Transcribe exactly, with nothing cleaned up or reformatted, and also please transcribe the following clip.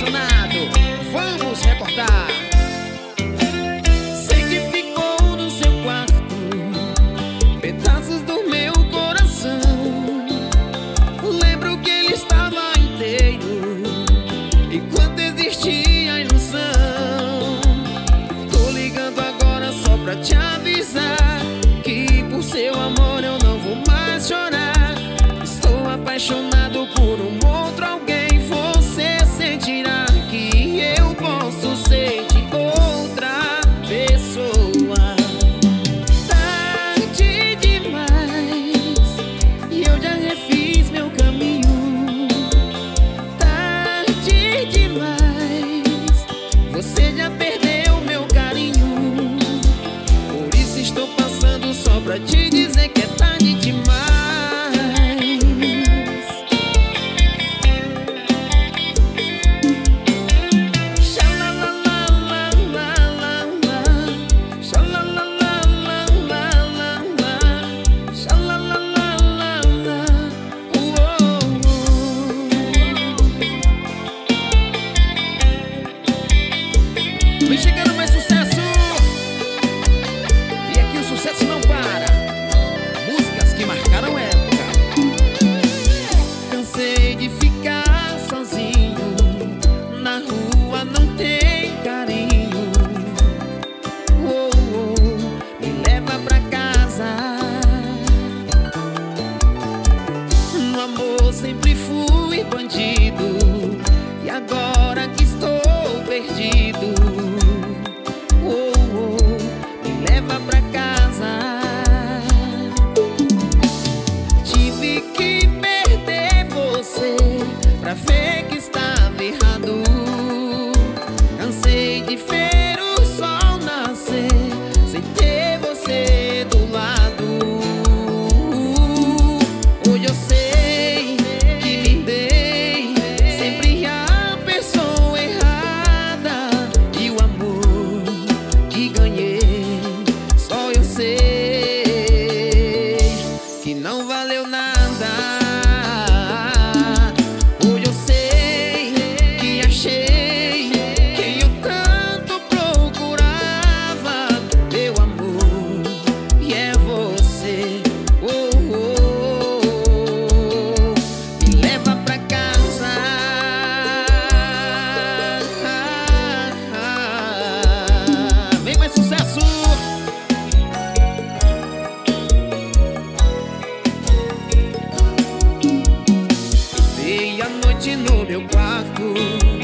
apaixonado. Vamos recordar. Sei que ficou no seu quarto pedaços do meu coração. Lembro que ele estava inteiro enquanto existia a ilusão. Tô ligando agora só pra te avisar que por seu amor eu não vou mais chorar. Estou apaixonado por um outro alguém. Você sentirá que eu posso ser de outra pessoa. Tarde demais e eu já refiz meu caminho. Tarde demais, você já perdeu meu carinho. Por isso estou passando só pra te dizer que é tarde demais. Vem chegando mais sucesso. E aqui o sucesso não para. Músicas que marcaram época. Cansei de ficar sozinho, na rua não tem carinho. Oh, oh, me leva pra casa. No amor sempre fui bandido e agora que estou perdido. Oh, oh, me leva pra casa. Tive que perder você pra ver que estava errado. Cansei de ver o sol nascer sem ter você do lado. Hoje eu sei que me dei sempre a pessoa errada, e o amor que ganhei só eu sei que não valeu nada. Hoje eu sei que achei quem eu tanto procurava, meu amor, e é você. Oh, oh, oh, me leva pra casa. Vem mais sucesso. Meia-noite no meu quarto,